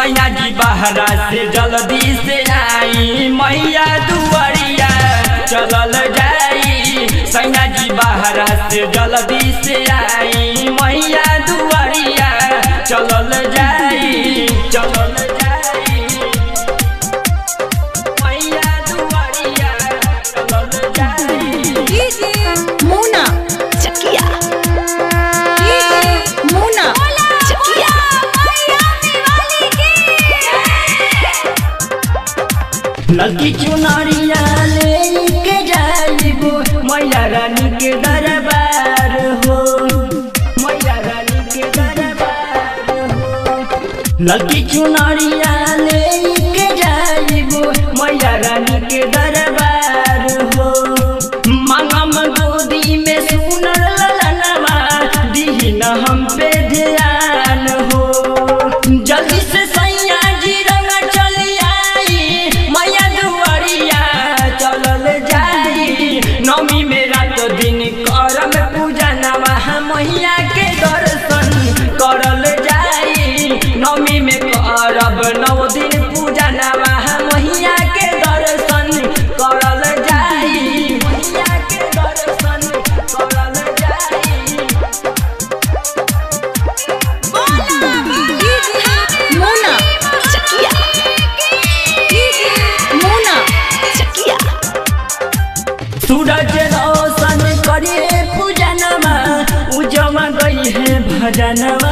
सैया जी बहरा से जल्दी से आई मैया दुआरिया चलल जाई। सैया जी बहरा से जल्दी से आई मैया दुआरिया चलल जाई चलल जाई मैया दुआरिया चलल जाई। मुना चकिया मुना चकिया लड़की चुनरिया लेके जाइबो मैया रानी के दरबार हो मैया रानी के दरबार हो। लड़की चुनरिया लेके जाइबो मैया रानी के दरबार हो। मांगम गोदी में सुनर ललनवा दीही न हम पे ध्यान हो। जल्दी से सैया जी रंग चली आई मैया दुआरिया चलल जाई। नौमी में रात दिन करम पूजा नवा मैया के दर्शन करल जाई। नौमी में करब 9 दिन पूजा नवा मैया के दर्शन करल जाई मैया के दर्शन करल जाई। मुना चकिया मुना चकिया सूरज रोशन करे पूजनमा उजमा गई है भजनवा